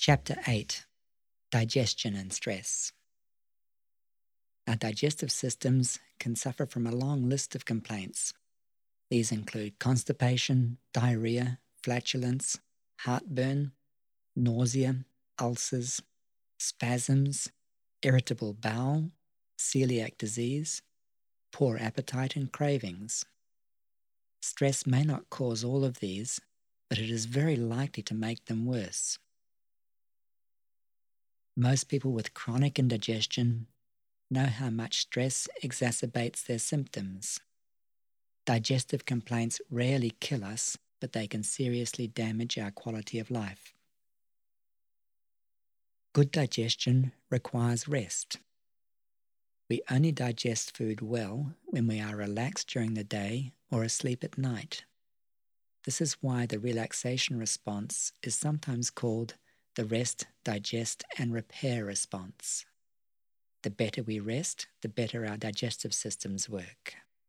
Chapter 8: Digestion and Stress. Our digestive systems can suffer from a long list of complaints. These include constipation, diarrhea, flatulence, heartburn, nausea, ulcers, spasms, irritable bowel, celiac disease, poor appetite and cravings. Stress may not cause all of these, but it is very likely to make them worse. Most people with chronic indigestion know how much stress exacerbates their symptoms. Digestive complaints rarely kill us, but they can seriously damage our quality of life. Good digestion requires rest. We only digest food well when we are relaxed during the day or asleep at night. This is why the relaxation response is sometimes called the rest, digest, and repair response. The better we rest, the better our digestive systems work.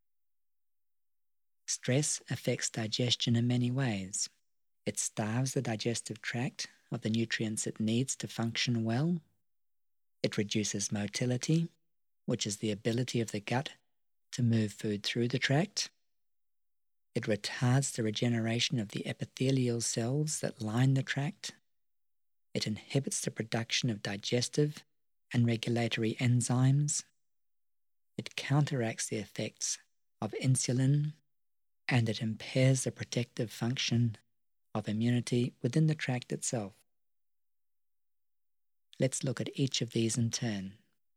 Stress affects digestion in many ways. It starves the digestive tract of the nutrients it needs to function well. It reduces motility, which is the ability of the gut to move food through the tract. It retards the regeneration of the epithelial cells that line the tract. It inhibits the production of digestive and regulatory enzymes. It counteracts the effects of insulin, and it impairs the protective function of immunity within the tract itself. Let's look at each of these in turn.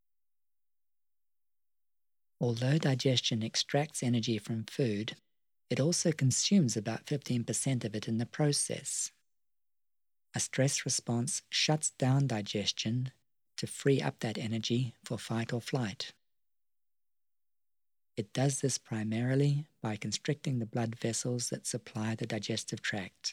Although digestion extracts energy from food, it also consumes about 15% of it in the process. A stress response shuts down digestion to free up that energy for fight or flight. It does this primarily by constricting the blood vessels that supply the digestive tract.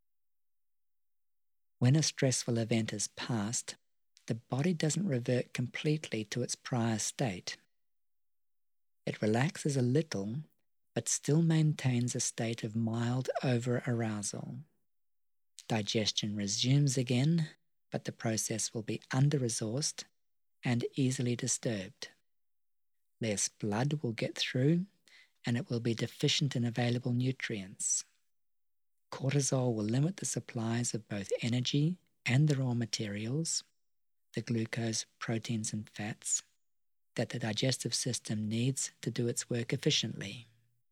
When a stressful event is past, the body doesn't revert completely to its prior state. It relaxes a little, but still maintains a state of mild over-arousal. Digestion resumes again, but the process will be under-resourced and easily disturbed. Less blood will get through, and it will be deficient in available nutrients. Cortisol will limit the supplies of both energy and the raw materials, the glucose, proteins, and fats, that the digestive system needs to do its work efficiently.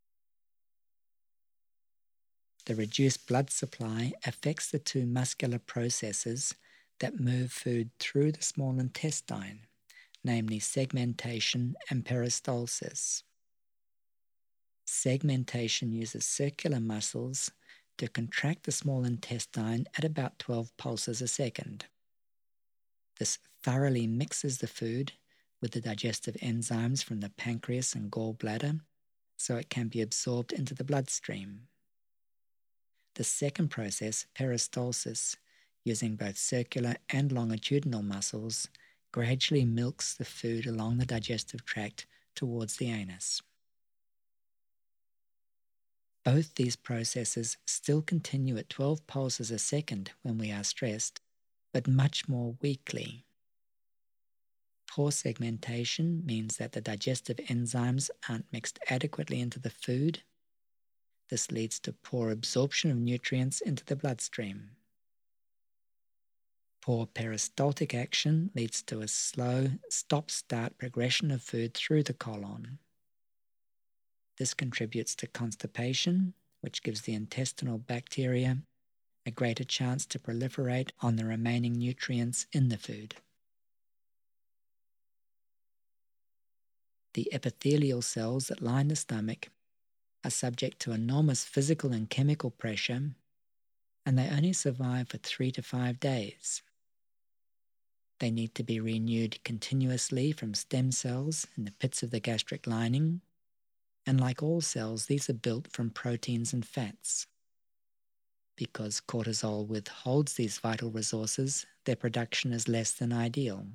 The reduced blood supply affects the two muscular processes that move food through the small intestine, namely segmentation and peristalsis. Segmentation uses circular muscles to contract the small intestine at about 12 pulses a second. This thoroughly mixes the food with the digestive enzymes from the pancreas and gallbladder so it can be absorbed into the bloodstream. The second process, peristalsis, using both circular and longitudinal muscles, gradually milks the food along the digestive tract towards the anus. Both these processes still continue at 12 pulses a second when we are stressed, but much more weakly. Poor segmentation means that the digestive enzymes aren't mixed adequately into the food. This leads to poor absorption of nutrients into the bloodstream. Poor peristaltic action leads to a slow stop-start progression of food through the colon. This contributes to constipation, which gives the intestinal bacteria a greater chance to proliferate on the remaining nutrients in the food. The epithelial cells that line the stomach are subject to enormous physical and chemical pressure, and they only survive for 3 to 5 days. They need to be renewed continuously from stem cells in the pits of the gastric lining, and like all cells, these are built from proteins and fats. Because cortisol withholds these vital resources, their production is less than ideal.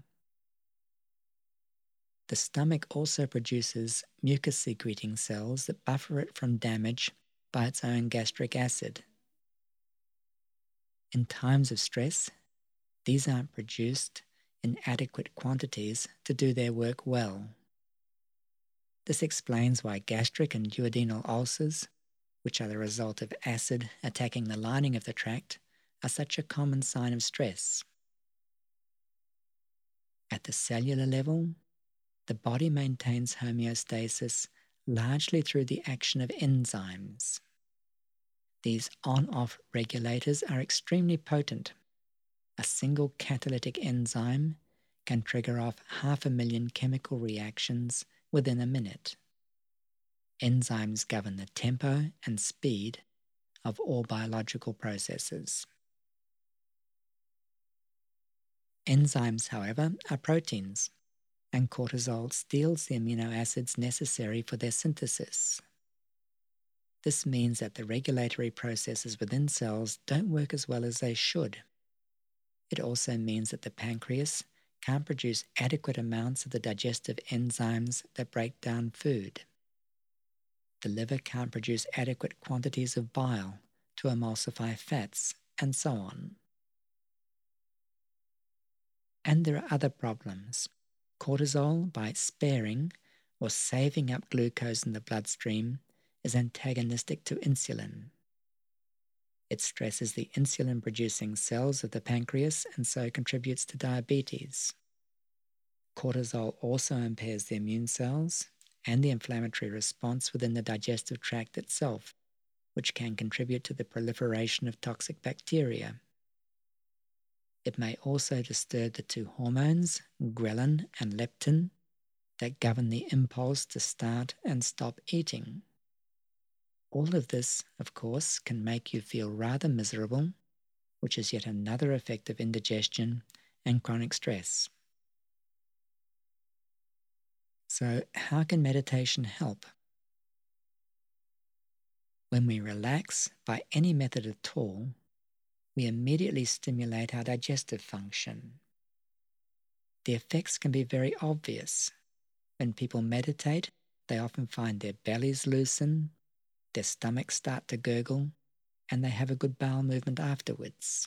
The stomach also produces mucus-secreting cells that buffer it from damage by its own gastric acid. In times of stress, these aren't produced in adequate quantities to do their work well. This explains why gastric and duodenal ulcers, which are the result of acid attacking the lining of the tract, are such a common sign of stress. At the cellular level, the body maintains homeostasis largely through the action of enzymes. These on-off regulators are extremely potent. A single catalytic enzyme can trigger off 500,000 chemical reactions within a minute. Enzymes govern the tempo and speed of all biological processes. Enzymes, however, are proteins, and cortisol steals the amino acids necessary for their synthesis. This means that the regulatory processes within cells don't work as well as they should. It also means that the pancreas can't produce adequate amounts of the digestive enzymes that break down food. The liver can't produce adequate quantities of bile to emulsify fats, and so on. And there are other problems. Cortisol, by sparing or saving up glucose in the bloodstream, is antagonistic to insulin. It stresses the insulin-producing cells of the pancreas and so contributes to diabetes. Cortisol also impairs the immune cells and the inflammatory response within the digestive tract itself, which can contribute to the proliferation of toxic bacteria. It may also disturb the two hormones, ghrelin and leptin, that govern the impulse to start and stop eating. All of this, of course, can make you feel rather miserable, which is yet another effect of indigestion and chronic stress. So, how can meditation help? When we relax by any method at all, we immediately stimulate our digestive function. The effects can be very obvious. When people meditate, they often find their bellies loosen, their stomachs start to gurgle, and they have a good bowel movement afterwards.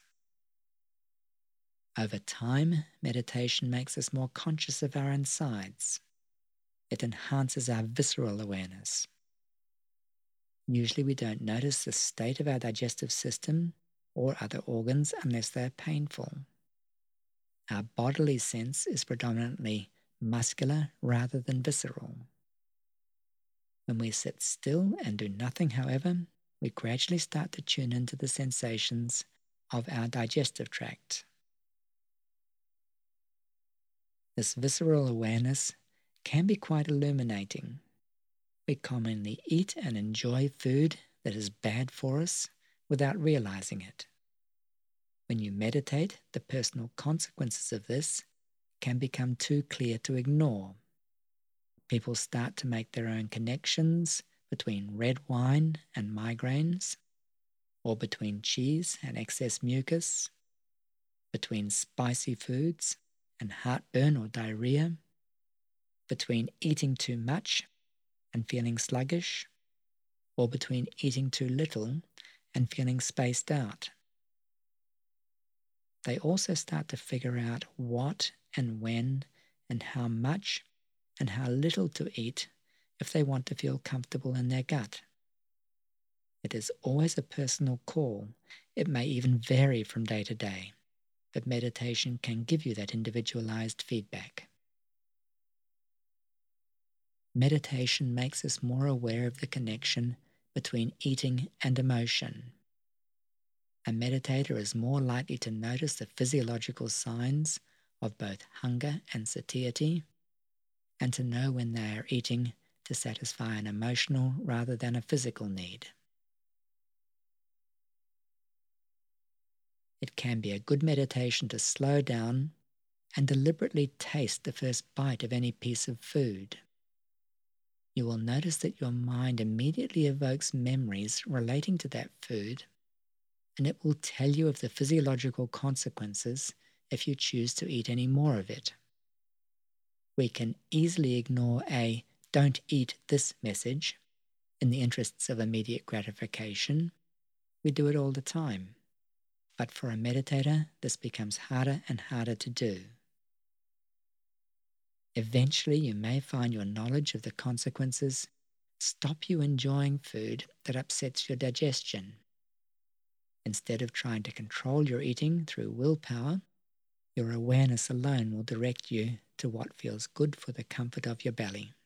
Over time, meditation makes us more conscious of our insides. It enhances our visceral awareness. Usually we don't notice the state of our digestive system or other organs unless they're painful. Our bodily sense is predominantly muscular rather than visceral. When we sit still and do nothing, however, we gradually start to tune into the sensations of our digestive tract. This visceral awareness can be quite illuminating. We commonly eat and enjoy food that is bad for us without realizing it. When you meditate, the personal consequences of this can become too clear to ignore. People start to make their own connections between red wine and migraines, or between cheese and excess mucus, between spicy foods and heartburn or diarrhea, between eating too much and feeling sluggish, or between eating too little and feeling spaced out. They also start to figure out what and when and how much and how little to eat if they want to feel comfortable in their gut. It is always a personal call. It may even vary from day to day, but meditation can give you that individualized feedback. Meditation makes us more aware of the connection between eating and emotion. A meditator is more likely to notice the physiological signs of both hunger and satiety, and to know when they are eating to satisfy an emotional rather than a physical need. It can be a good meditation to slow down and deliberately taste the first bite of any piece of food. You will notice that your mind immediately evokes memories relating to that food, and it will tell you of the physiological consequences if you choose to eat any more of it. We can easily ignore a "don't eat this" message in the interests of immediate gratification. We do it all the time. But for a meditator, this becomes harder and harder to do. Eventually, you may find your knowledge of the consequences stop you enjoying food that upsets your digestion. Instead of trying to control your eating through willpower, your awareness alone will direct you to what feels good for the comfort of your belly.